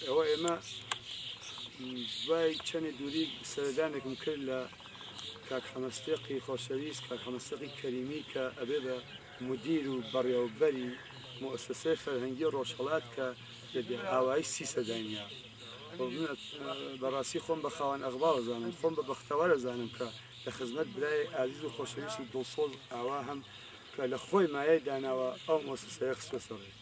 ئەوە ئێمە دوای چەندی دووری سەردانێکم کرد لە کاک حەمەستێقی خۆشەویست کاک حەمەستێقی کەریمی کە ئەبێ بە مدیر و بەڕێوەبەری مؤسسەی فەرهەنگی ڕۆژهەڵات کە ئاوایی 30 سەدانیا بەڕاستی خۆم بە خاوەن ئەغباڵ دەزانم خۆم بە بەختەوەر دەزانم کە لە خزمەت برای ئازیز و خۆشەویست و دڵسۆز ئاوا هەم کە لە خۆی مایەی داناوە ئەو مؤسسەیە خستوە سەڕێ